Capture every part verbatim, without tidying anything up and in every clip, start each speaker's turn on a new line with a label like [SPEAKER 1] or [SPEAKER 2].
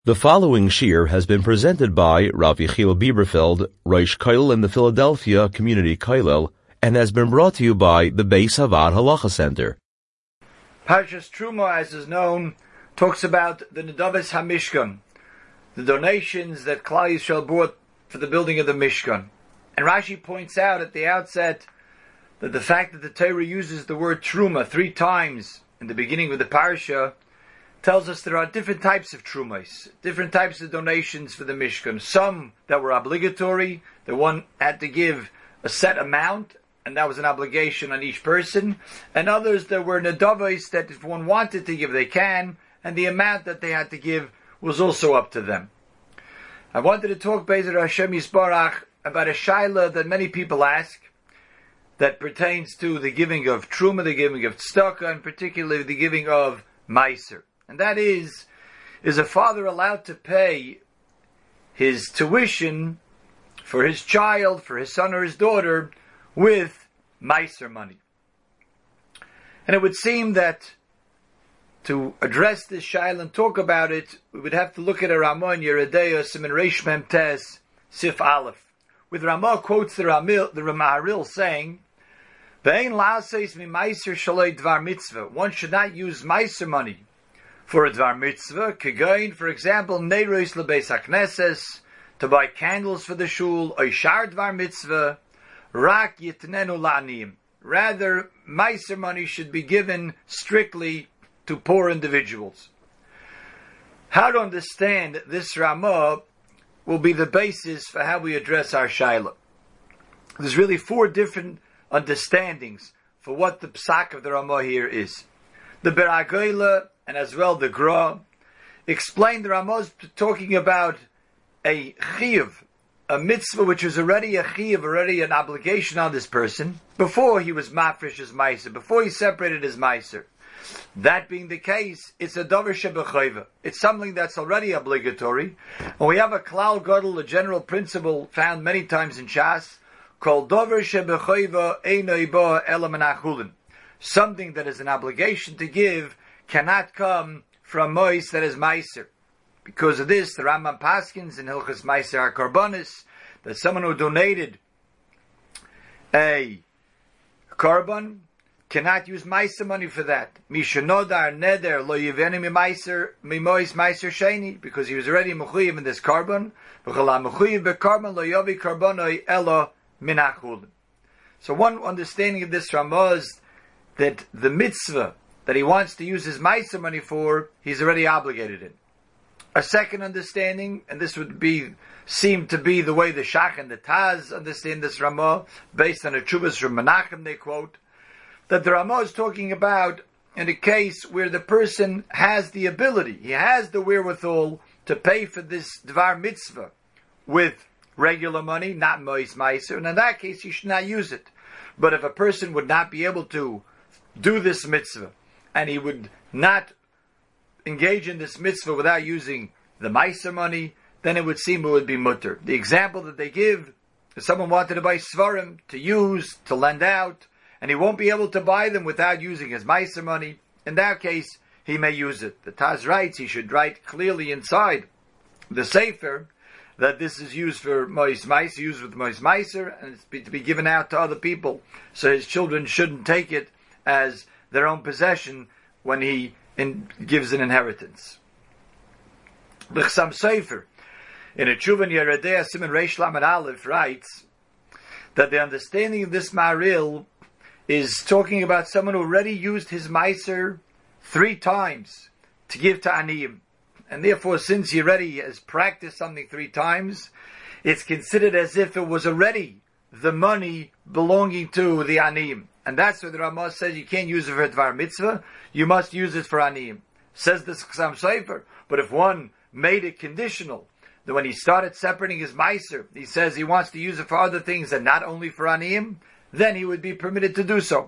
[SPEAKER 1] The following shir has been presented by Rav Yechiel Bieberfeld, Rosh Kollel in the Philadelphia Community Kollel, and has been brought to you by the Beis Havad Halacha Center.
[SPEAKER 2] Parshas Truma, as is known, talks about the Nedavis HaMishkan, the donations that Klal Yisrael brought for the building of the Mishkan. And Rashi points out at the outset that the fact that the Torah uses the word Truma three times in the beginning of the Parsha tells us there are different types of trumas, different types of donations for the Mishkan. Some that were obligatory, the one had to give a set amount, and that was an obligation on each person. And others that were nedavos, that if one wanted to give, they can, and the amount that they had to give was also up to them. I wanted to talk, Be'ezer Hashem Yisbarach, about a shaila that many people ask, that pertains to the giving of truma, the giving of tzedakah, and particularly the giving of meiser. And that is, is a father allowed to pay his tuition for his child, for his son or his daughter, with meiser money? And it would seem that to address this shaila and talk about it, we would have to look at a Ramah in Yeridea, Siman Reish Mem Tes, Sif Aleph. With Ramah quotes the Ramil, the Ramaharil saying, "Ve'ein la'aseis mi meiser shalei dvar mitzvah." One should not use meiser money for a dvar mitzvah, kegoin, for example, neiros lebeis hakneses, to buy candles for the shul, oishar dvar mitzvah, rak yitnenu la'aniyim. Rather, meiser money should be given strictly to poor individuals. How to understand this Ramah will be the basis for how we address our shaila. There's really four different understandings for what the psak of the Ramah here is. The Beragoyla, and as well the Gra, explain the Ramah talking about a chiyuv, a mitzvah which was already a chiyuv, already an obligation on this person, before he was mafresh his meiser, before he separated his meiser. That being the case, it's a davar shebechayva. It's something that's already obligatory. And we have a klal gadol, a general principle found many times in Shas, called davar shebechayva eino ba ela min achulin. Something that is an obligation to give cannot come from mois that is meiser. Because of this, the Rambam paskins in Hilchas Meiser HaKarbonis, that someone who donated a korban cannot use meiser money for that. Mishanodar neder lo yiveni mi meiser mi mois meiser sheni, because he was already mechuyev in this korban. V'chala mechuyev bekorban lo yovi korbonoi elo min achulin. So one understanding of this Ramah is that the mitzvah that he wants to use his meiser money for, he's already obligated in. A second understanding, and this would be seem to be the way the Shach and the Taz understand this Ramah, based on a Chuvas from Menachem they quote, that the Ramah is talking about in a case where the person has the ability, he has the wherewithal to pay for this Dvar Mitzvah with regular money, not Mois Meiser, and in that case he should not use it. But if a person would not be able to do this mitzvah, and he would not engage in this mitzvah without using the meiser money, then it would seem it would be mutter. The example that they give, if someone wanted to buy svarim, to use, to lend out, and he won't be able to buy them without using his meiser money, in that case, he may use it. The Taz writes, he should write clearly inside the Sefer, that this is used for mois meiser, used with mois meiser, and it's be, to be given out to other people, so his children shouldn't take it as their own possession when he in, gives an inheritance. The Chassam Sofer, in a Tshuva Yeridea Siman Reish Lamed Aleph, writes that the understanding of this Maril is talking about someone who already used his meiser three times to give to Aniyim. And therefore, since he already has practiced something three times, it's considered as if it was already the money belonging to the Aniyim. And that's where the Ramah says you can't use it for Dvar Mitzvah, you must use it for Aniyim. Says the Chassam Sofer. But if one made it conditional, that when he started separating his meiser, he says he wants to use it for other things and not only for Aniyim, then he would be permitted to do so.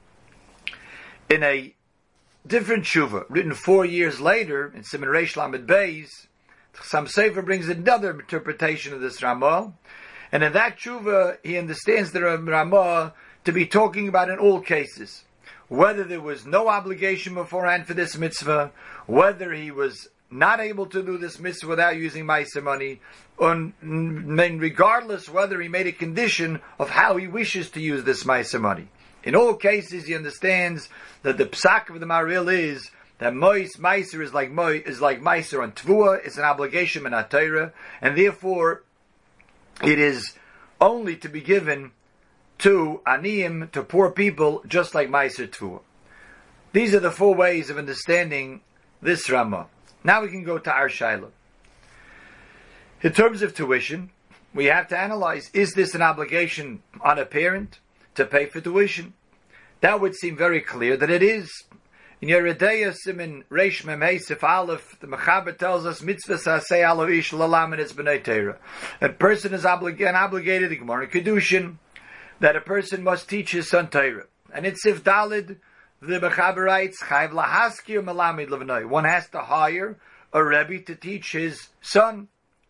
[SPEAKER 2] In a different tshuva, written four years later, in Siman Reish Lamed Beis, Chassam Sofer brings another interpretation of this Ramah, and in that tshuva, he understands the Ramah to be talking about in all cases, whether there was no obligation beforehand for this mitzvah, whether he was not able to do this mitzvah without using meiser money, and regardless whether he made a condition of how he wishes to use this meiser money. In all cases, he understands that the psak of the Maril is that mois meiser is like moi is like meiser on tvua. It's an obligation in Torah, and therefore it is only to be given to aniyim, to poor people, just like meiser tvua. These are the four ways of understanding this Ramah. Now we can go to our Shaila. In terms of tuition, we have to analyze, is this an obligation on a parent to pay for tuition? That would seem very clear that it is. In Yeredeya Simin Reish Mem Hey Sif Aleph, the Mechaber tells us, Mitzvah Sasei Alo Ish Lalam It's B'nai Torah. A person is oblig- obligated, the Gemara Kedushin, that a person must teach his son Torah. And it's Sif Dalid, the Mechaber writes, Chayv Lahaskir Melamid Levnoi. One has to hire a Rebbe to teach his son.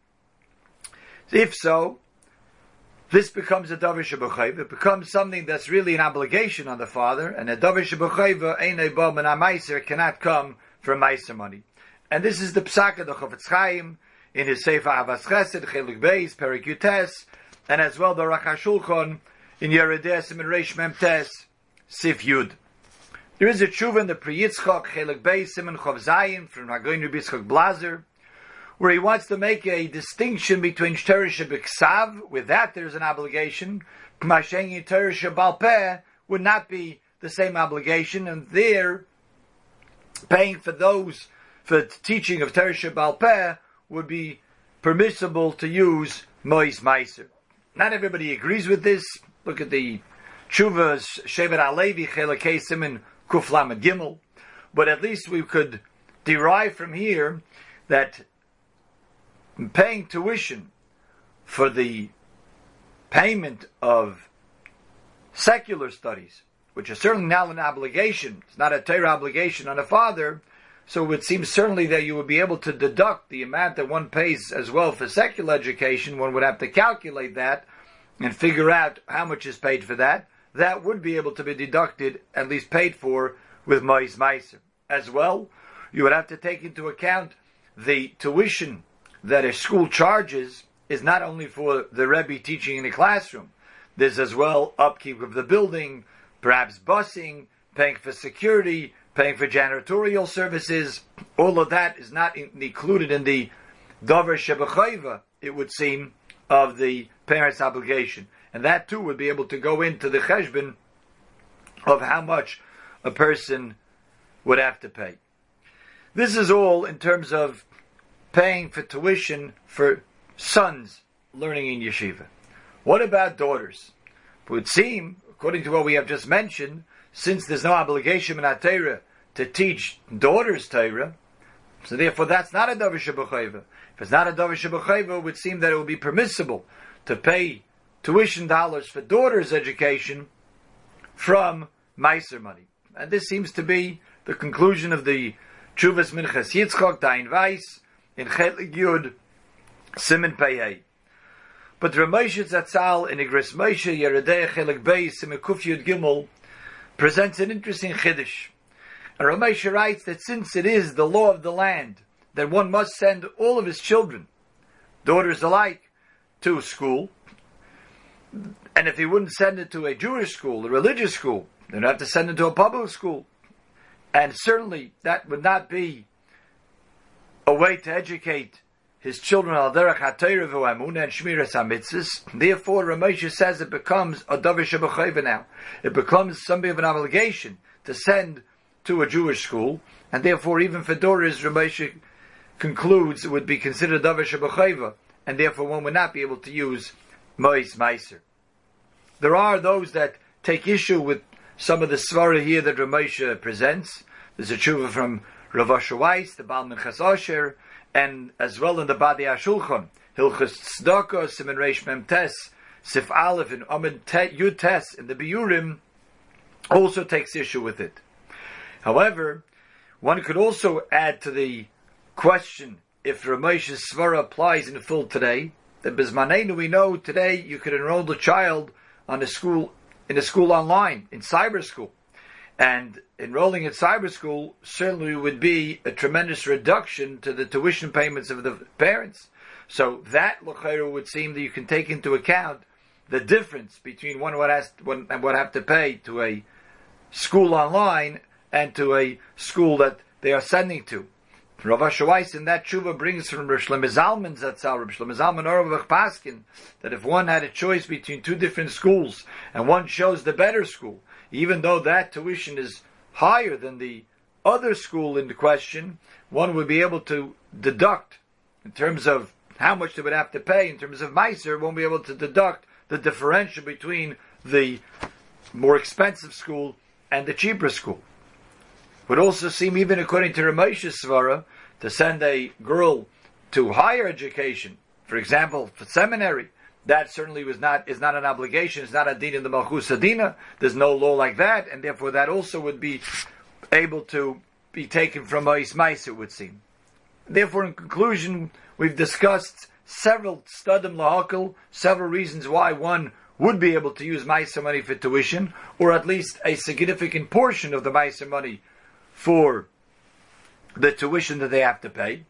[SPEAKER 2] If so, this becomes a Davar Shebechayv. It becomes something that's really an obligation on the father, and a Davar Shebechayv, Einei Bo Min HaMeiser, cannot come from Meiser money. And this is the Psak of the Chofetz Chaim in his Sefer Avas Chesed, Cheluk Beis, Perek Yutes, and as well the Aruch HaShulchan in Yeredei Siman Reish Mem Tes, Sif Yud. There is a tshuva in the Pri Yitzchak, Cheluk Beis, Siman Chov Zayin, from Hagoyin Rabbi Yitzchak Blazer, where he wants to make a distinction between Torah Shebiksav. With that there's an obligation. Mashengi Torah Shebal Peh would not be the same obligation, and there, paying for those, for teaching of Torah Shebal Peh, would be permissible to use Mois Meiser. Not everybody agrees with this. Look at the Tshuvas, Shevet HaLevi, Chelakei Siman Kuf Lamed Gimel. But at least we could derive from here that paying tuition for the payment of secular studies, which is certainly not an obligation, it's not a Torah obligation on a father, so it would seem certainly that you would be able to deduct the amount that one pays as well for secular education. One would have to calculate that and figure out how much is paid for that. That would be able to be deducted, at least paid for, with Mois Meiser. As well, you would have to take into account the tuition that a school charges is not only for the Rebbe teaching in the classroom. There's as well upkeep of the building, perhaps busing, paying for security, paying for janitorial services. All of that is not in, included in the Davar Shebechayva, it would seem, of the parent's obligation. And that too would be able to go into the cheshbon of how much a person would have to pay. This is all in terms of paying for tuition for sons learning in yeshiva. What about daughters? It would seem, according to what we have just mentioned, since there's no obligation in Torah to teach daughters Torah, so therefore that's not a Davar Shebechayva. If it's not a Davar Shebechayva, it would seem that it would be permissible to pay tuition dollars for daughters' education from Meiser money. And this seems to be the conclusion of the Tshuvas Minchas Yitzchak, Dain Weiss, in Chelik Yud, Simen Pei. But Ramoshe Zatzal in Igris Moshe Yeredei Chelik Beis Simen Kuf Yud Gimel presents an interesting chiddush. And Ramoshe writes that since it is the law of the land that one must send all of his children, daughters alike, to school, and if he wouldn't send it to a Jewish school, a religious school, they'd have to send it to a public school, and certainly that would not be a way to educate his children al derech haTorah v'emunah and shmiras hamitzvos. Therefore, Ramoshe says it becomes a davar shebechayva now. It becomes something of an obligation to send to a Jewish school, and therefore, even for daughters, Ramoshe concludes it would be considered davar shebechayva, and therefore one would not be able to use Mois Meiser. There are those that take issue with some of the svara here that Ramoshe presents. There's a tshuva from Rav Asher Weiss, the Baal Minchas Asher, and as well in the Badi HaShulchan, Hilchos Tzedakah, Siman Reish Mem Tes, Sif Aleph, and Amid Yud Tes, in the Biurim, also takes issue with it. However, one could also add to the question, if Ramoshe's svara applies in full today, that Bizmaneinu we know today you could enroll the child on a school, in a school online, in cyber school. And enrolling at cyber school certainly would be a tremendous reduction to the tuition payments of the parents. So that l'chayru would seem that you can take into account the difference between one what has one and what have to pay to a school online and to a school that they are sending to. Rav Asher Weiss in that tshuva brings from Rav Shlomo Zalman Zatzal, Rav Shlomo Zalman Auerbach Paskin, that if one had a choice between two different schools and one chose the better school, even though that tuition is higher than the other school in the question, one would be able to deduct in terms of how much they would have to pay, in terms of Meiser, one would be able to deduct the differential between the more expensive school and the cheaper school. Would also seem, even according to Ramesh's Svara, to send a girl to higher education, for example, for seminary, that certainly was not is not an obligation. It's not a din in the Malchus Adina. There's no law like that, and therefore that also would be able to be taken from Ma'is Mais, it would seem. Therefore, in conclusion, we've discussed several studim lahakal, several reasons why one would be able to use Ma'aser money for tuition, or at least a significant portion of the Ma'aser money for the tuition that they have to pay.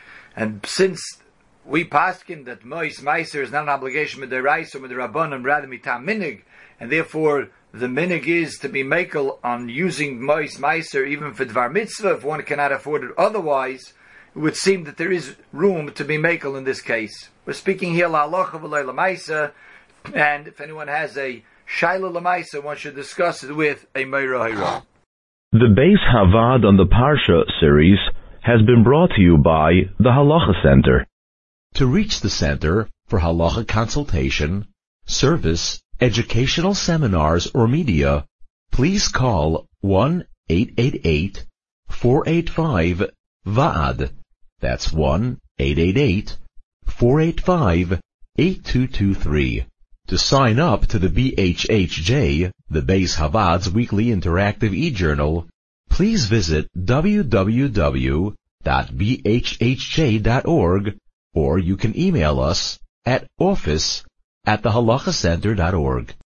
[SPEAKER 2] And since we paskin that Mois Meiser is not an obligation with the Rais or with the Rabbanim, rather mitam minig, and therefore the minig is to be makel on using Mois Meiser even for Dvar Mitzvah if one cannot afford it otherwise, it would seem that there is room to be makel in this case. We're speaking here la halacha v'lo l'maisa, and if anyone has a shaila l'maisa, one should discuss it with a meira hayra.
[SPEAKER 1] The Beis Havad on the Parsha series has been brought to you by the Halacha Center.
[SPEAKER 3] To reach the Center for Halacha consultation, service, educational seminars, or media, please call one eight eight eight, four eight five, V A D. That's one eight eight eight, four eight five, eight two two three. To sign up to the B H H J, the Beis Havad's weekly interactive e-journal, please visit w w w dot b h h j dot org, or you can email us at office at the halacha center dot org.